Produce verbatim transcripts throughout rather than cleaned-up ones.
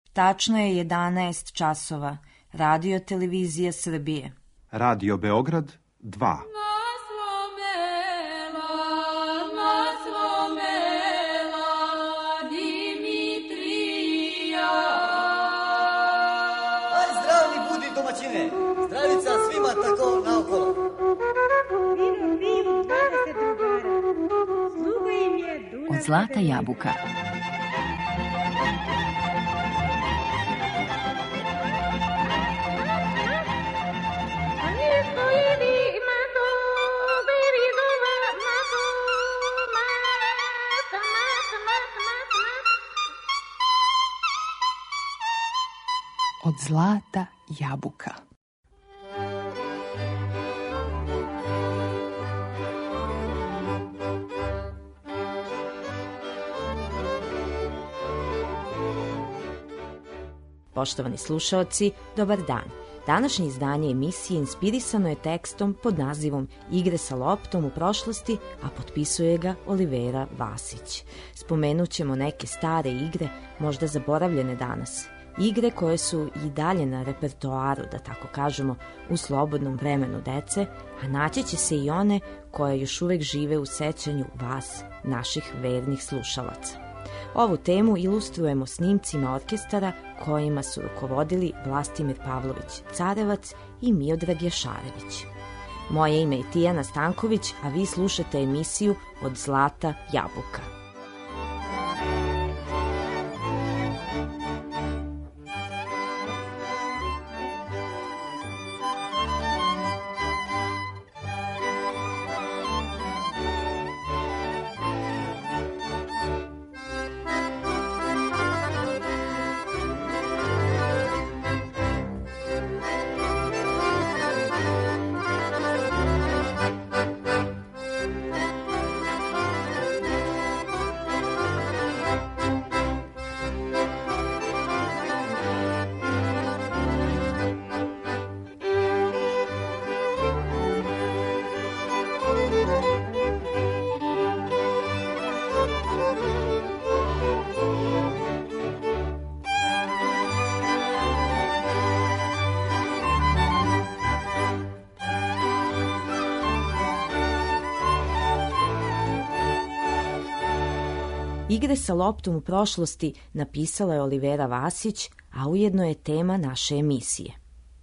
Tačno je jedanaest časova. Radio Televizija Srbije. Radio Beograd dva. Zdravica svima tako naokolo. Vino, vino, dvadeset drugara. Sluga im je Dunav. Od Zlata jabuka. Od Zlata jabuka. Poštovani slušaoci, dobar dan. Današnje izdanje emisije inspirisano je tekstom pod nazivom Igre sa loptom u prošlosti, a potpisuje ga Olivera Vasić. Spomenut ćemo neke stare igre, možda zaboravljene danas. Igre koje su i dalje na repertoaru, da tako kažemo, u slobodnom vremenu dece, a naći će se i one koje još uvek žive u sećanju vas, naših vernih slušalaca. Ovu temu ilustrujemo snimcima orkestara kojima su rukovodili Vlastimir Pavlović Carevac i Miodrag Jašarević. Moje ime je Tijana Stanković, a vi slušate emisiju Od Zlata jabuka. Igre sa loptom u prošlosti napisala je Olivera Vasić, a ujedno je tema naše emisije.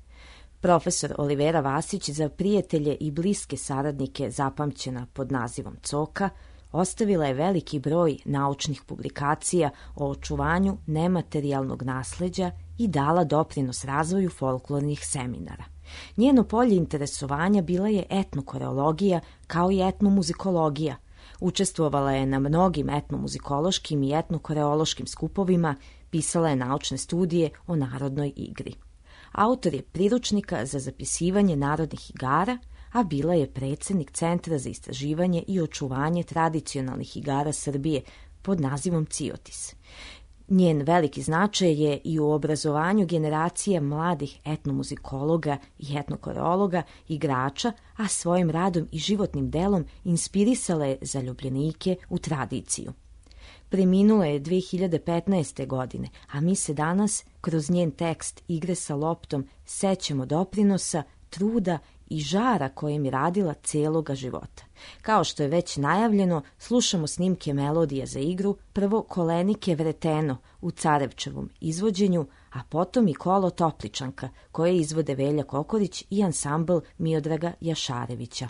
Profesor Olivera Vasić za prijatelje i bliske saradnike zapamćena pod nazivom Coka, ostavila je veliki broj naučnih publikacija o očuvanju nematerijalnog nasleđa i dala doprinos razvoju folklornih seminara. Njeno polje interesovanja bila je etnokoreologija kao i etnomuzikologija. Učestvovala je na mnogim etnomuzikološkim i etnokoreološkim skupovima, pisala je naučne studije o narodnoj igri. Autor je priručnika za zapisivanje narodnih igara, a bila je predsednik Centra za istraživanje i očuvanje tradicionalnih igara Srbije pod nazivom CIOTIS. Njen veliki značaj je i u obrazovanju generacija mladih etnomuzikologa i etnokoreologa, igrača, a svojim radom i životnim delom inspirisala je zaljubljenike u tradiciju. Preminula je dve hiljade petnaeste. godine, a mi se danas, kroz njen tekst Igre sa loptom, sećamo doprinosa, truda i žara kojem je radila celoga života. Kao što je već najavljeno, slušamo snimke melodija za igru, prvo Kolenike Vreteno u Carevčevom izvođenju, a potom i Kolo Topličanka, koje izvode Velja Kokorić i ansambl Miodraga Jašarevića.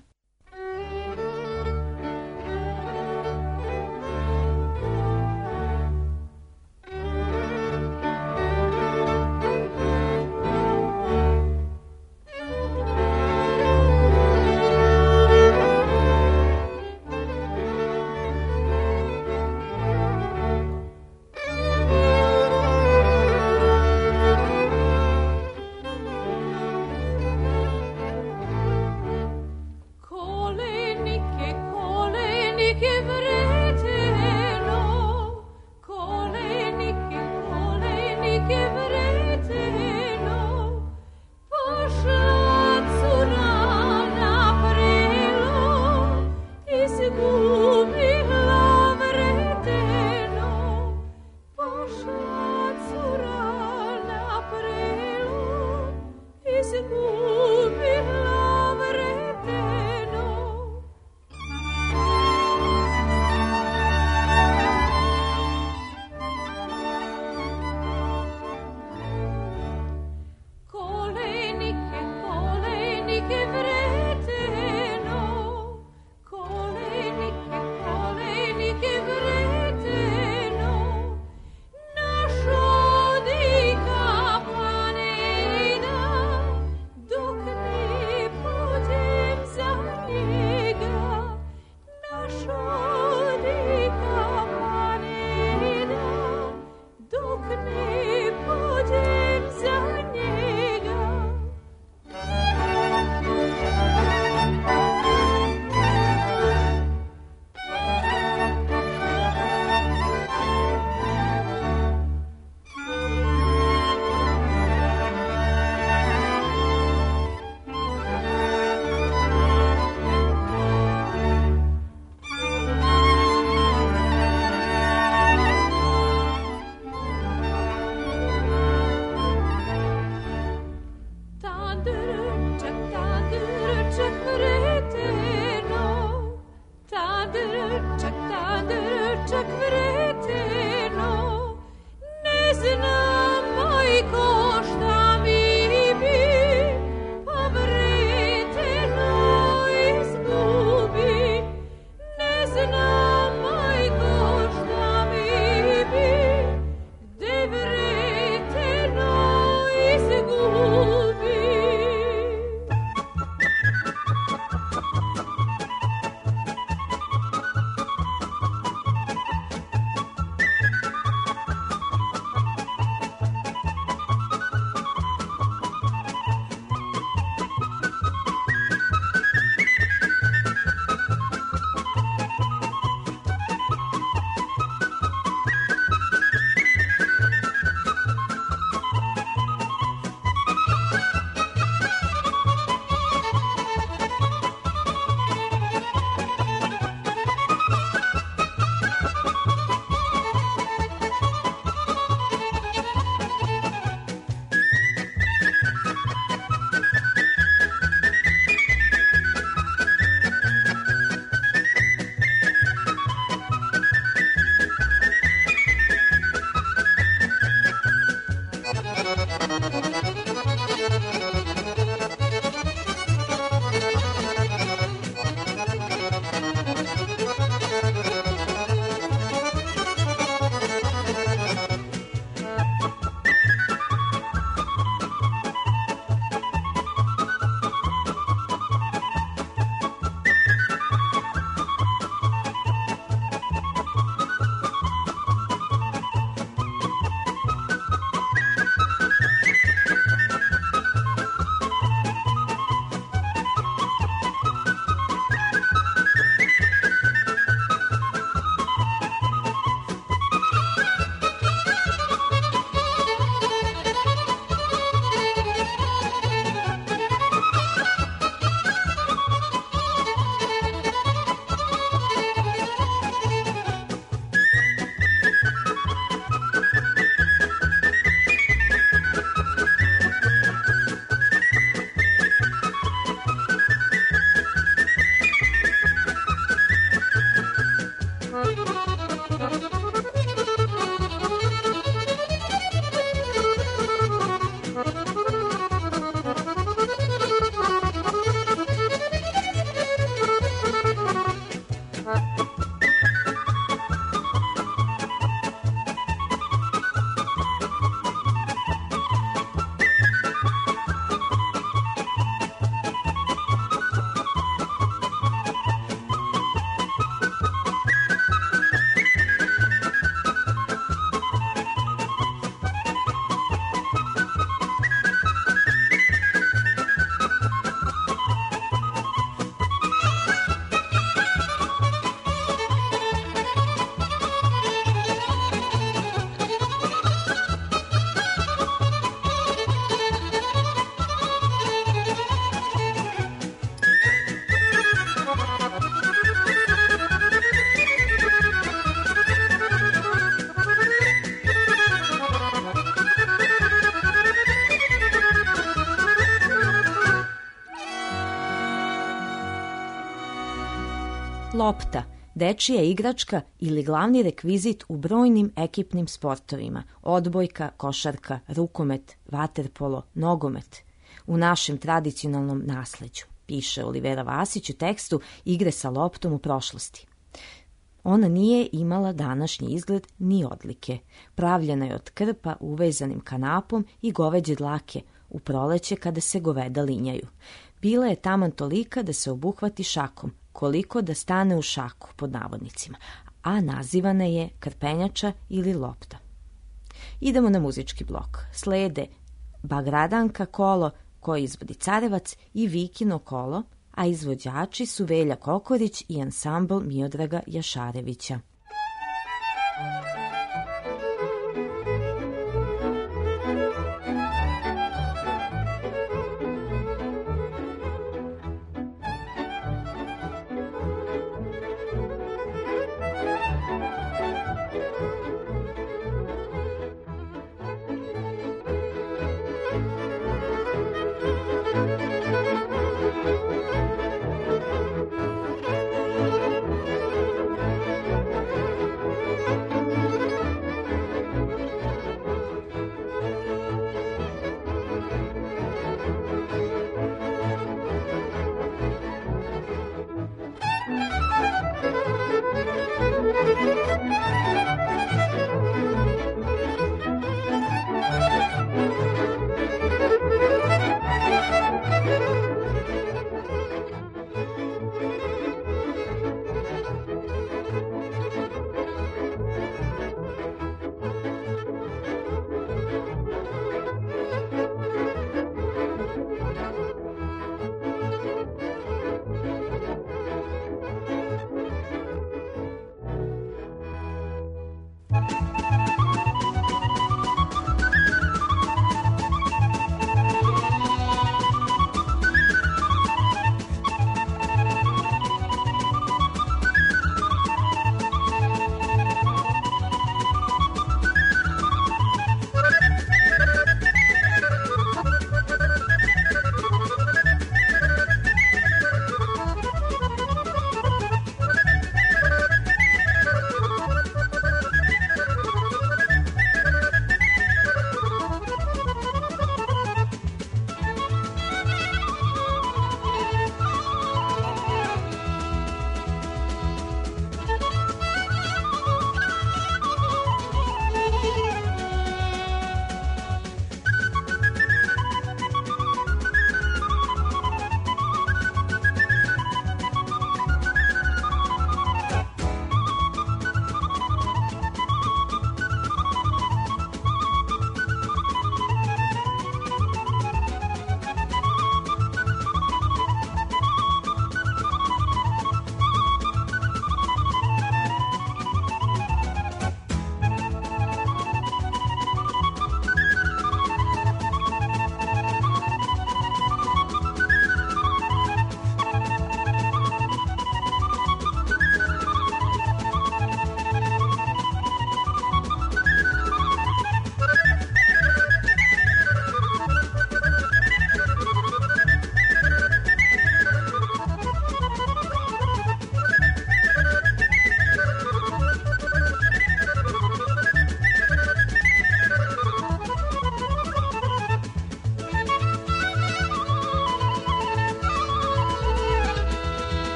Pošla cura Lopta, dečija igračka ili glavni rekvizit u brojnim ekipnim sportovima, odbojka, košarka, rukomet, vaterpolo, nogomet, u našem tradicionalnom nasleđu, piše Olivera Vasić u tekstu Igre sa loptom u prošlosti. Ona nije imala današnji izgled ni odlike. Pravljena je od krpa uvezanim kanapom i goveđe dlake u proleće kada se goveda linjaju. Bila je taman tolika da se obuhvati šakom, koliko da stane u šaku, pod navodnicima, a nazivana je krpenjača ili lopta. Idemo na muzički blok. Slede Bagradanka kolo, koje izvodi Carevac, i Vikino kolo, a izvođači su Velja Kokorić i ansambl Miodraga Jašarevića.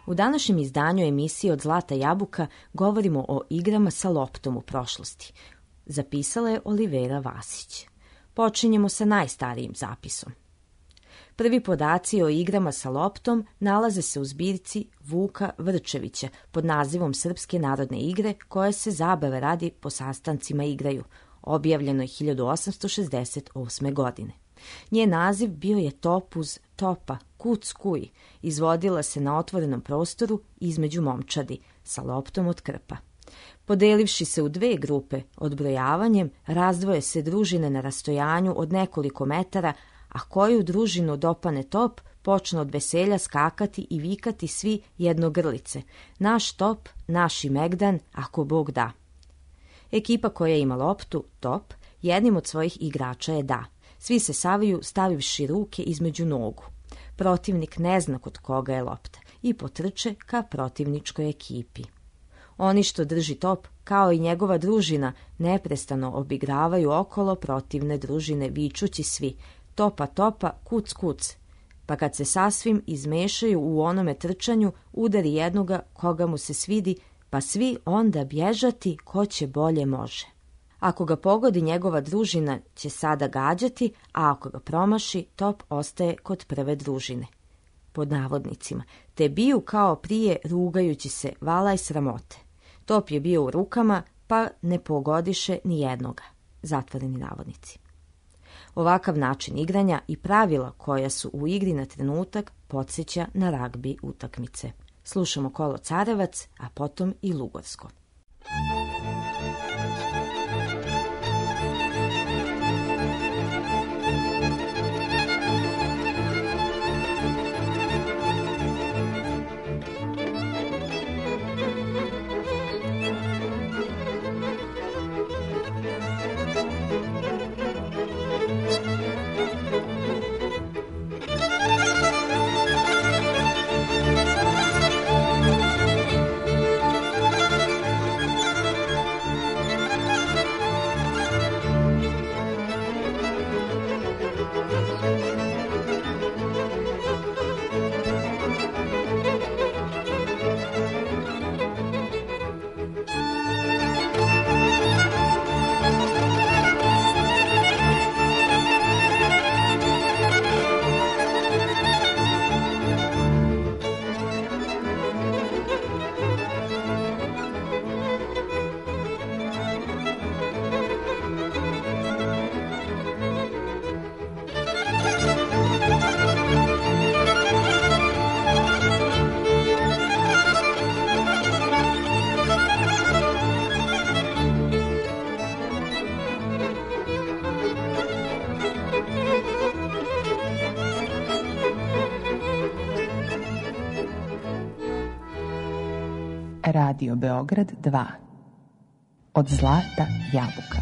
U današnjem izdanju emisije Od zlata jabuka govorimo o igrama sa loptom u prošlosti. Zapisala je Olivera Vasić. Počinjemo sa najstarijim zapisom. Prvi podaci o igrama sa loptom nalaze se u zbirci Vuka Vrčevića pod nazivom Srpske narodne igre koje se zabave radi po sastancima igraju, objavljeno je hiljadu osamsto šezdeset osme. godine. Njen naziv bio je top uz topa, kuc kuj, izvodila se na otvorenom prostoru između momčadi, sa loptom od krpa. Podelivši se u dve grupe odbrojavanjem, razdvoje se družine na rastojanju od nekoliko metara, a koju družinu dopane top, počnu od veselja skakati i vikati svi jednogrlice. Naš top, naši Megdan, ako Bog da. Ekipa koja ima loptu, top, jednim od svojih igrača je da. Svi se saviju stavivši ruke između nogu. Protivnik ne zna kod koga je lopta i potrče ka protivničkoj ekipi. Oni što drži top, kao i njegova družina, neprestano obigravaju okolo protivne družine, vičući svi topa, topa, kuc, kuc. Pa kad se sasvim izmešaju u onome trčanju, udari jednoga koga mu se svidi, pa svi onda bježati ko će bolje može. Ako ga pogodi njegova družina će sada gađati, a ako ga promaši, top ostaje kod prve družine. Pod navodnicima, te biju kao prije rugajući se, valaj sramote. Top je bio u rukama, pa ne pogodiše ni jednoga. Zatvoreni navodnici. Ovakav način igranja i pravila koja su u igri na trenutak podsjeća na ragbi utakmice. Slušamo Kolo Carevac, a potom i Lugorsko. Radio Beograd dva. Od zlata jabuka.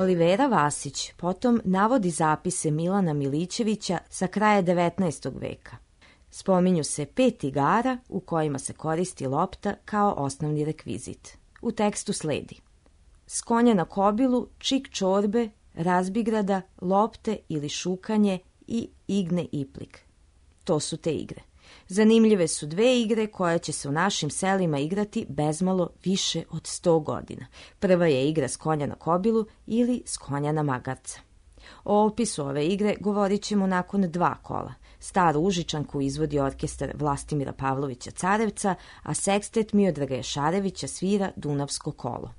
Olivera Vasić potom navodi zapise Milana Milićevića sa kraja devetnaestog veka. Spominju se pet igara u kojima se koristi lopta kao osnovni rekvizit. U tekstu sledi: s konja na kobilu, čik čorbe, razbigrada, lopte ili šukanje i igne iplik. To su te igre. Zanimljive su dve igre koje će se u našim selima igrati bezmalo više od sto godina. Prva je igra s konja na kobilu ili s konja na magarca. O opisu ove igre govorit ćemo nakon dva kola. Staru Užičanku izvodi orkestar Vlastimira Pavlovića Carevca, a sekstet Miodraga Ješarevića svira Dunavsko kolo.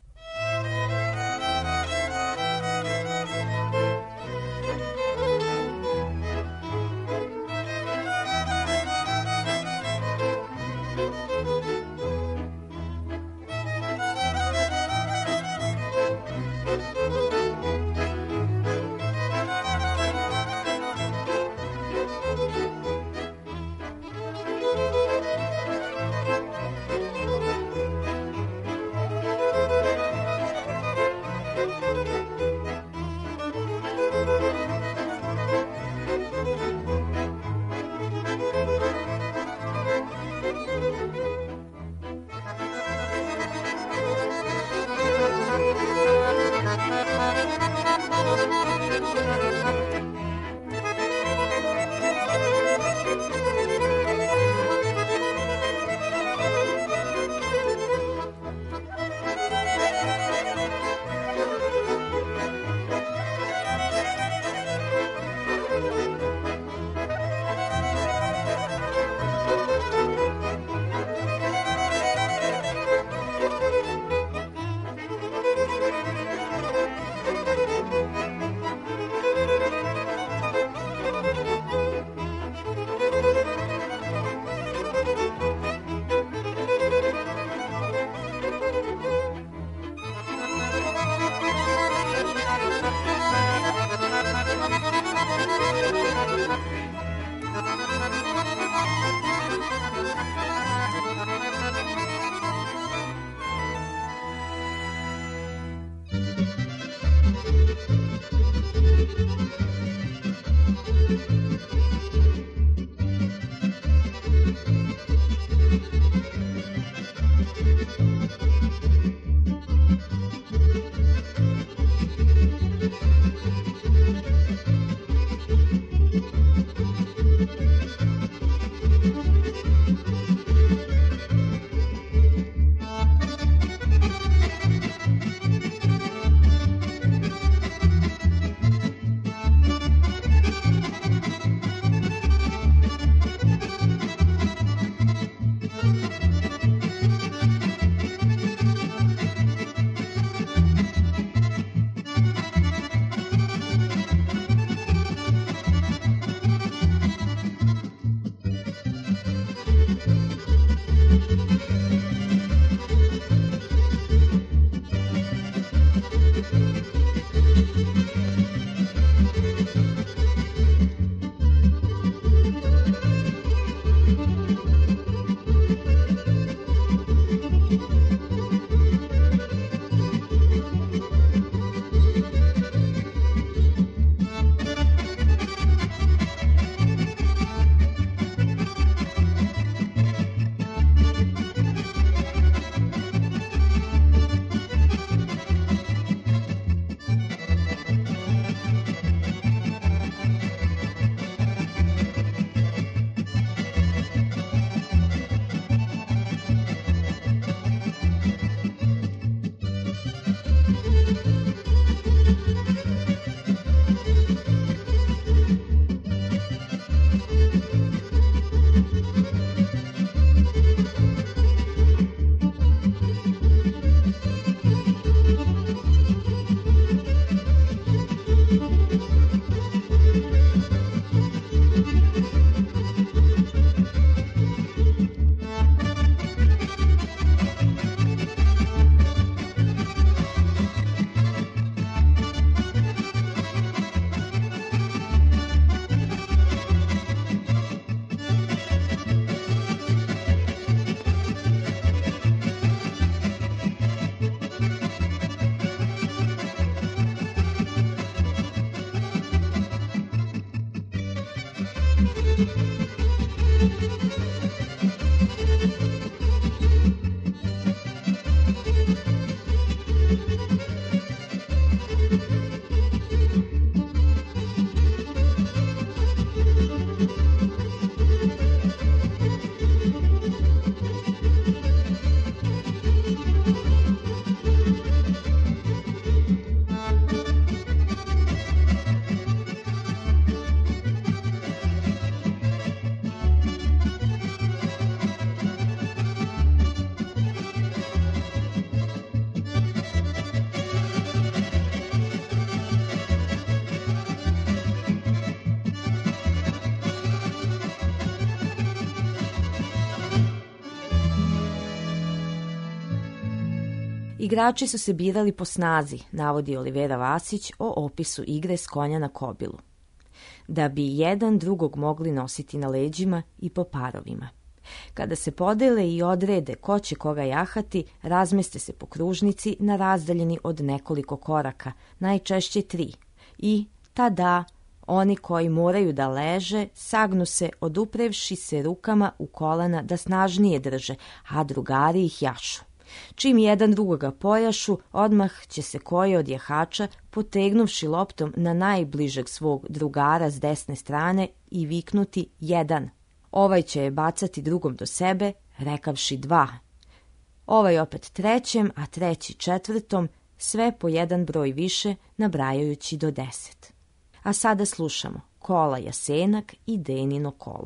Igrači su se birali po snazi, navodi Olivera Vasić o opisu igre s konja na kobilu, da bi jedan drugog mogli nositi na leđima i po parovima. Kada se podele i odrede ko će koga jahati, razmeste se po kružnici na razdaljini od nekoliko koraka, najčešće tri, i tada oni koji moraju da leže sagnu se oduprevši se rukama u kolana da snažnije drže, a drugari ih jašu. Čim jedan drugoga pojašu, odmah će se koji od jahača, potegnuvši loptom na najbližeg svog drugara s desne strane i viknuti jedan. Ovaj će je bacati drugom do sebe, rekavši dva. Ovaj opet trećem, a treći četvrtom, sve po jedan broj više, nabrajajući do deset. A sada slušamo Kola Jasenak i Denino kolo.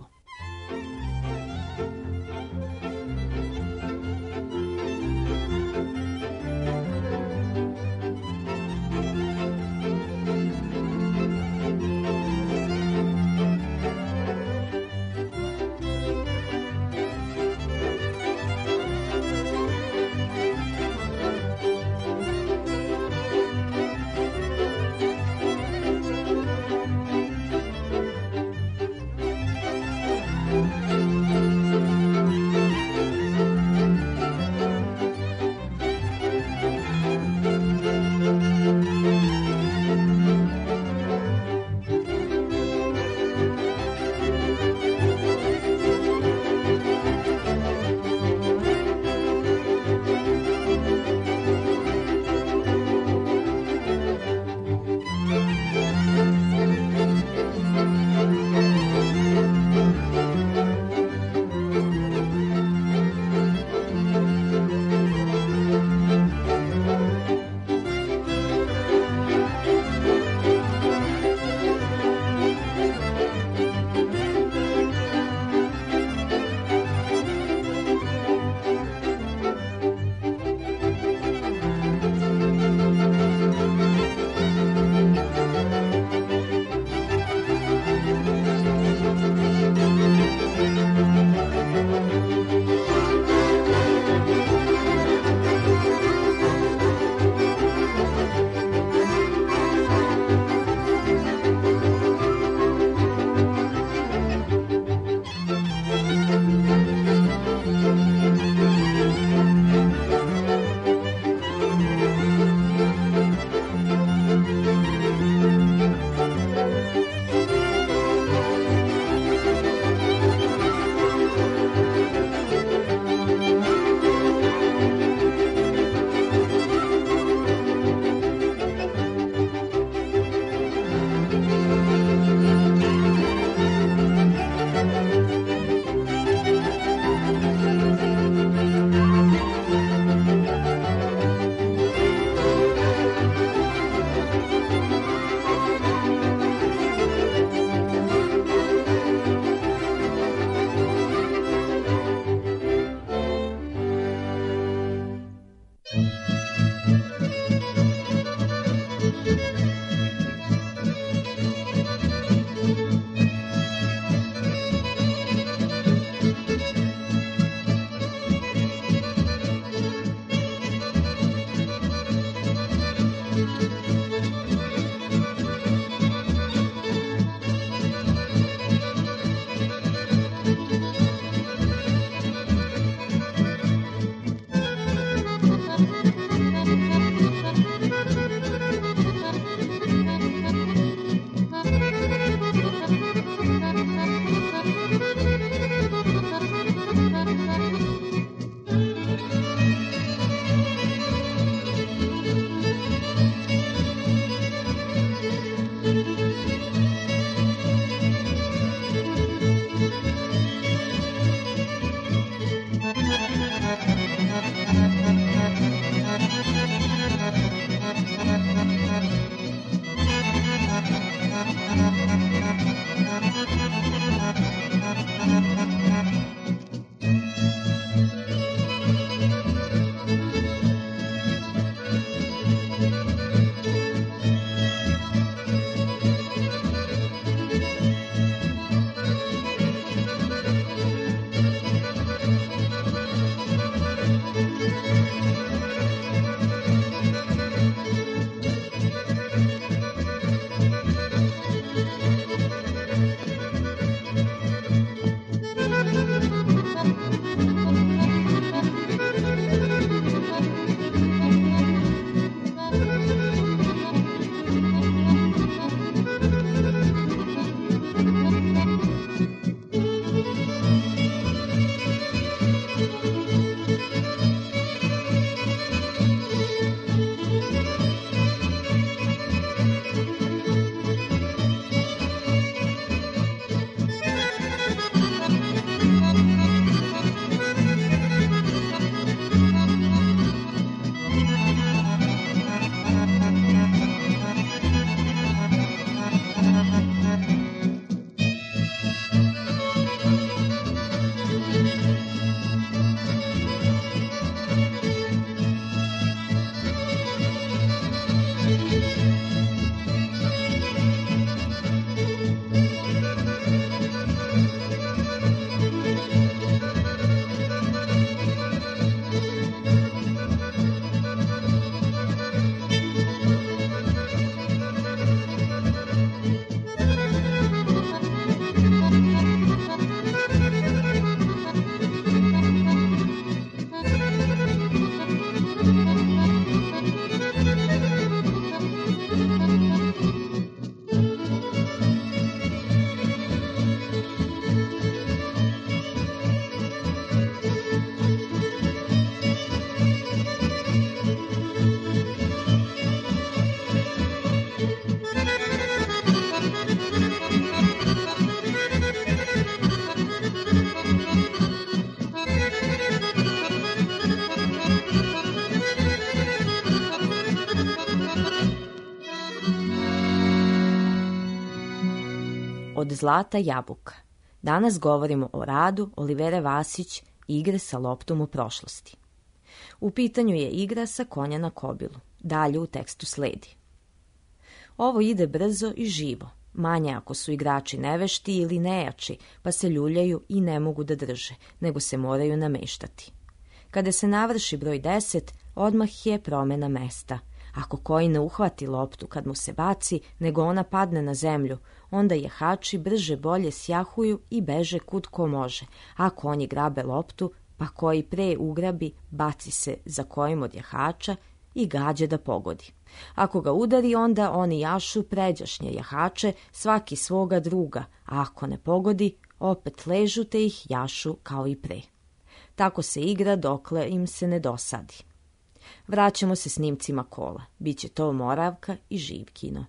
od Zlata jabuka. Danas govorimo o radu Olivere Vasić, igre sa loptom u prošlosti. U pitanju je igra sa konja na kobilu. Dalje u tekstu sledi. Ovo ide brzo i živo, manje ako su igrači nevešti ili nejači, pa se ljuljaju i ne mogu da drže, nego se moraju nameštati. Kada se navrši broj deset, odmah je promena mesta. Ako koji ne uhvati loptu kad mu se baci, nego ona padne na zemlju, onda jahači brže bolje sjahuju i beže kud ko može, a konji grabe loptu, pa koji pre ugrabi, baci se za kojim od jahača i gađe da pogodi. Ako ga udari, onda oni jašu pređašnje jahače, svaki svoga druga, a ako ne pogodi, opet ležu te ih jašu kao i pre. Tako se igra dokle im se ne dosadi. Vraćamo se snimcima kola. Biće to Moravka i Živkino.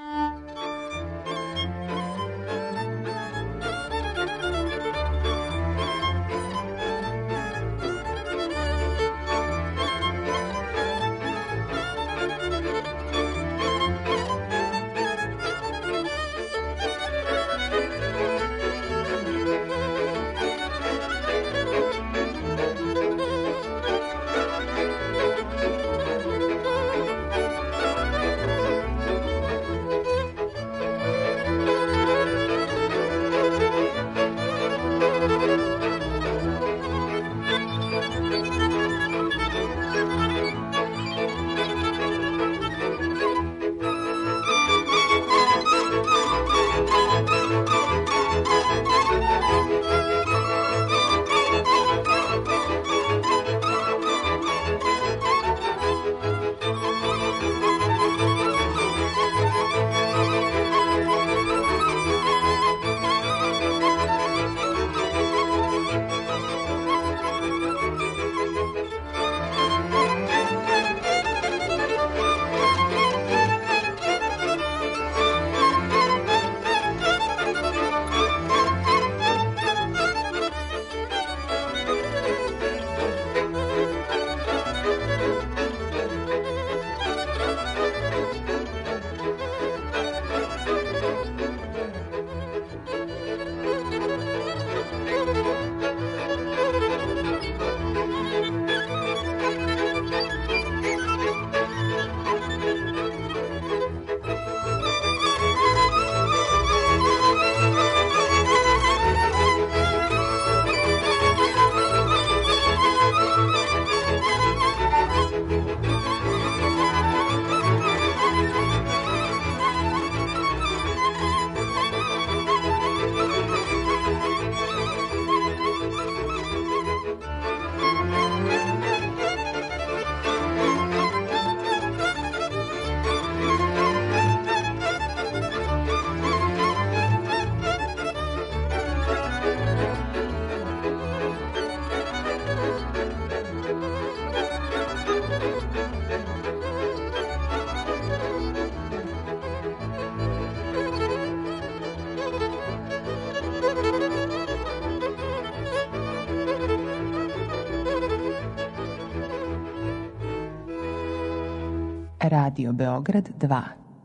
Radio Beograd dva.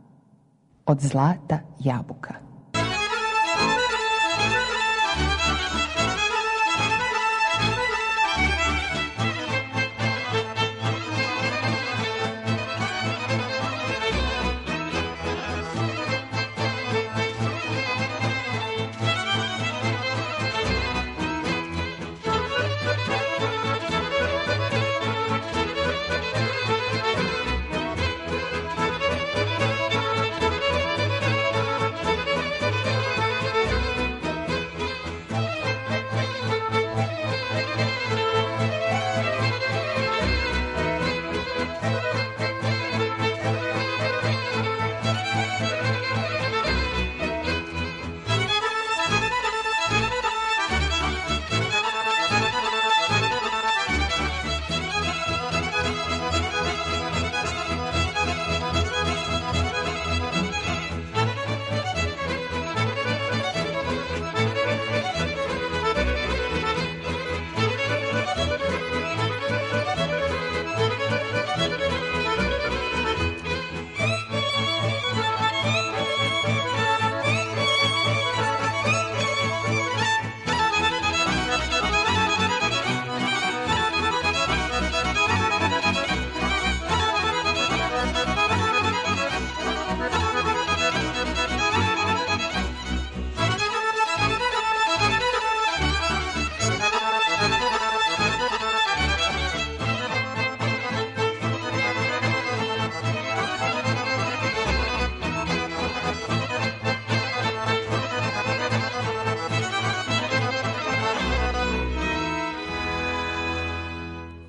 Od Zlata jabuka.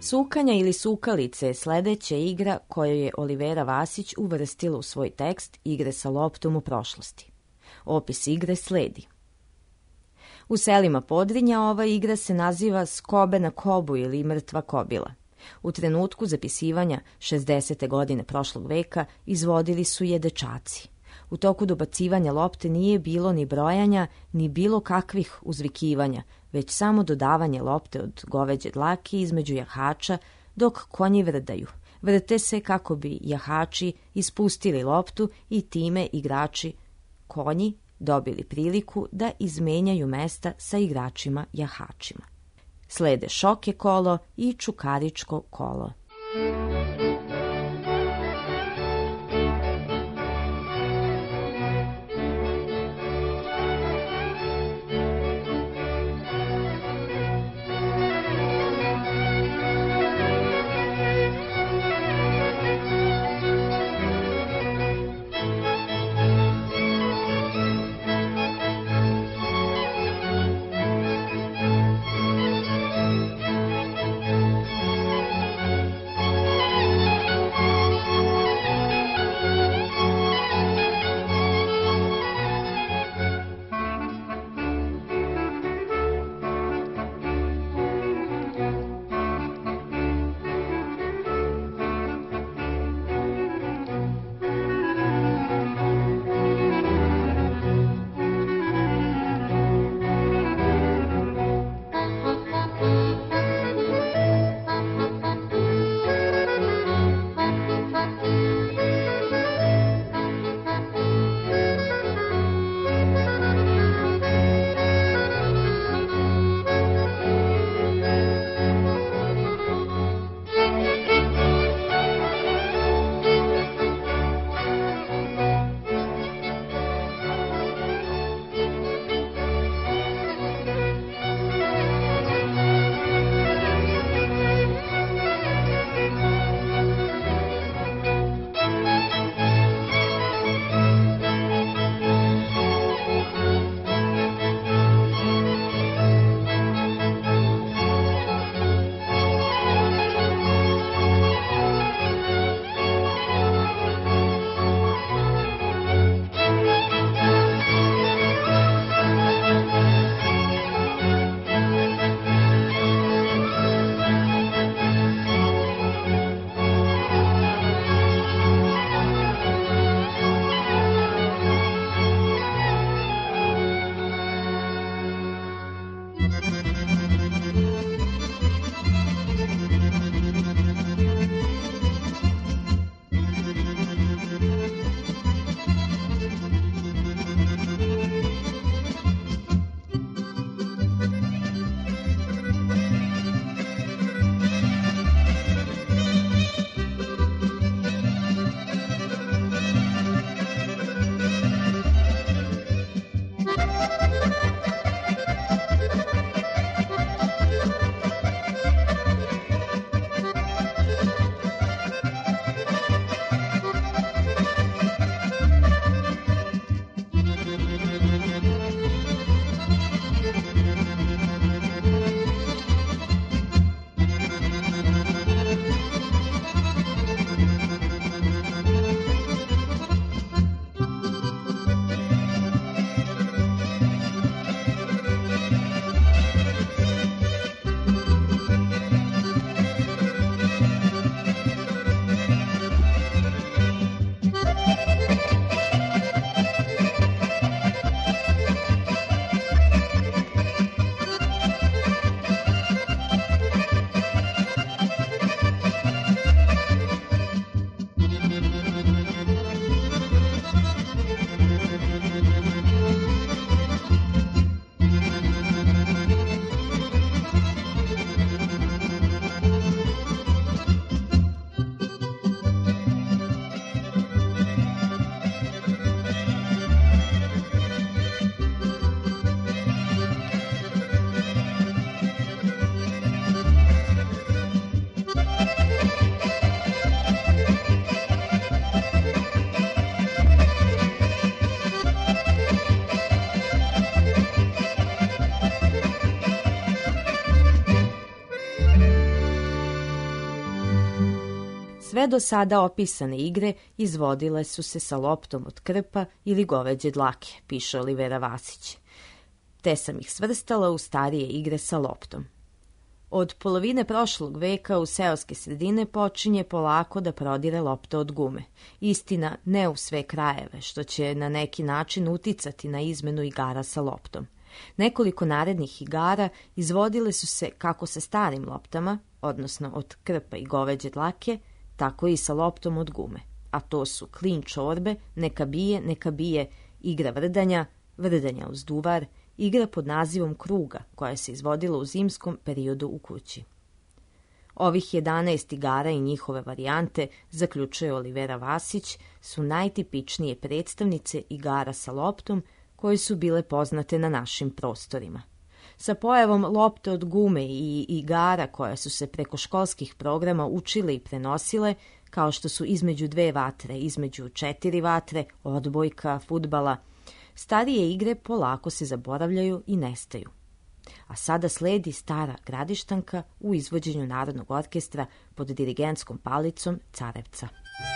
Sukanja ili sukalice je sledeća igra koju je Olivera Vasić uvrstila u svoj tekst Igre sa loptom u prošlosti. Opis igre sledi. U selima Podrinja ova igra se naziva skobe na kobu ili mrtva kobila. U trenutku zapisivanja šezdesete godine prošlog veka izvodili su je dečaci. U toku dobacivanja lopte nije bilo ni brojanja, ni bilo kakvih uzvikivanja, već samo dodavanje lopte od goveđe dlake između jahača dok konji vrdaju. Vrte se kako bi jahači ispustili loptu i time igrači konji dobili priliku da izmenjaju mesta sa igračima jahačima. Slede šoke kolo i čukaričko kolo. Sve do sada opisane igre izvodile su se sa loptom od krpa ili goveđe dlake, piše Olivera Vasić. Te sam ih svrstala u starije igre sa loptom. Od polovine prošlog veka u seoske sredine počinje polako da prodire lopta od gume. Istina, ne u sve krajeve, što će na neki način uticati na izmenu igara sa loptom. Nekoliko narednih igara izvodile su se kako sa starim loptama, odnosno od krpa i goveđe dlake, tako i sa loptom od gume. A to su klin čorbe, neka bije, neka bije, igra vrdanja, vrdanja uz duvar, igra pod nazivom kruga, koja se izvodila u zimskom periodu u kući. Ovih jedanaest igara i njihove varijante, zaključuje Olivera Vasić, su najtipičnije predstavnice igara sa loptom koje su bile poznate na našim prostorima. Sa pojavom lopte od gume i igara koje su se preko školskih programa učile i prenosile, kao što su između dve vatre, između četiri vatre, odbojka, fudbala, starije igre polako se zaboravljaju i nestaju. A sada sledi Stara Gradištanka u izvođenju Narodnog orkestra pod dirigentskom palicom Carevca.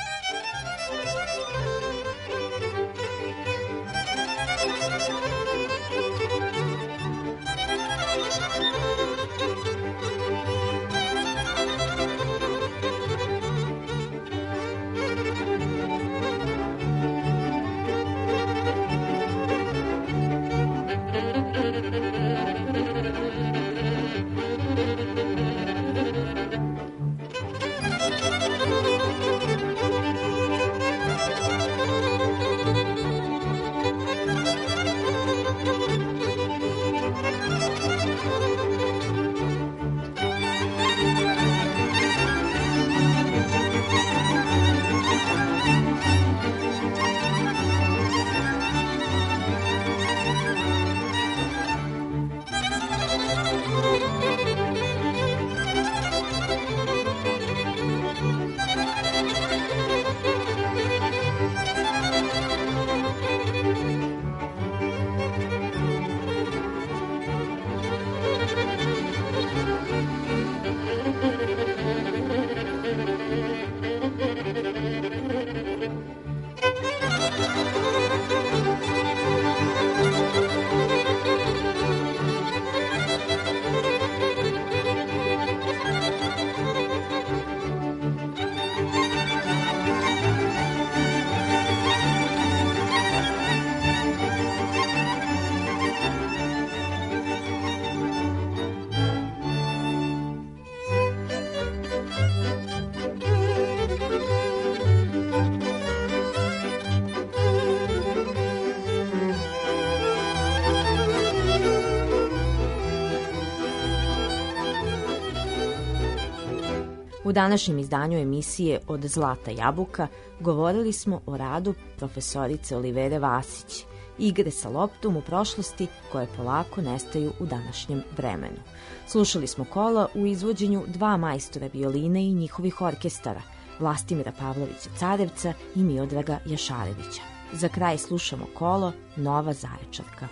U današnjem izdanju emisije Od zlata jabuka govorili smo o radu profesorice Olivere Vasić, igre sa loptom u prošlosti koje polako nestaju u današnjem vremenu. Slušali smo kola u izvođenju dva majstora violine i njihovih orkestara, Vlastimira Pavlovića Carevca i Miodraga Jašarevića. Za kraj slušamo kolo Nova Zaječarka.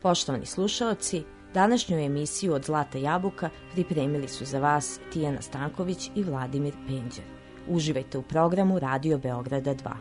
Poštovani slušalci, današnju emisiju Od zlata jabuka pripremili su za vas Tijana Stanković i Vladimir Penđer. Uživajte u programu Radio Beograda dva.